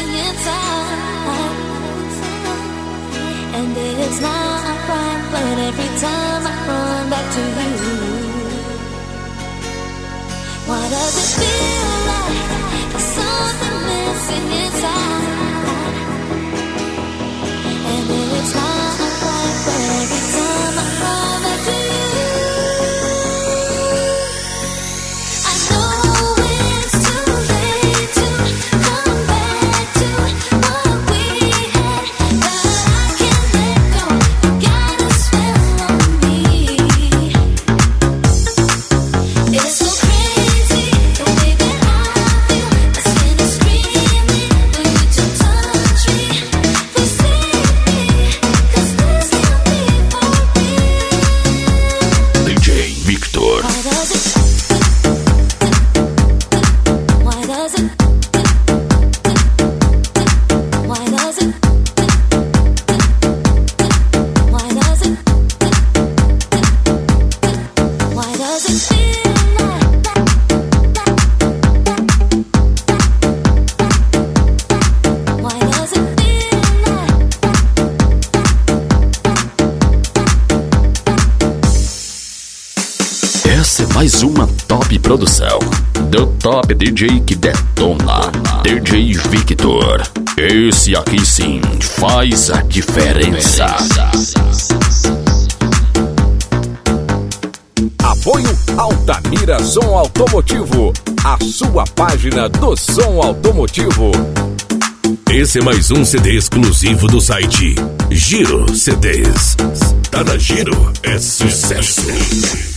missing inside. And it's not right, but every time I run back to you, why does it feel like there's something missing inside? And it's not right, but every time I run back to you, I know it's too late to come back to what we had, but I can't let go. You got a spell on me. It's so crazy the way that I feel. My skin is screaming for you to touch me, please save me, 'cause this can't be for real. DJ Victor. Why does it? Why does it? Why does it? Why does it? Why does it feel like that? Why does it feel like Essa é mais uma top produção do Top DJ que detona, DJ Victor. Esse aqui sim faz a diferença. Apoio Altamira Som Automotivo, a sua página do som automotivo. Esse é mais um CD exclusivo do site Giro CDs. Tá na Giro, é sucesso.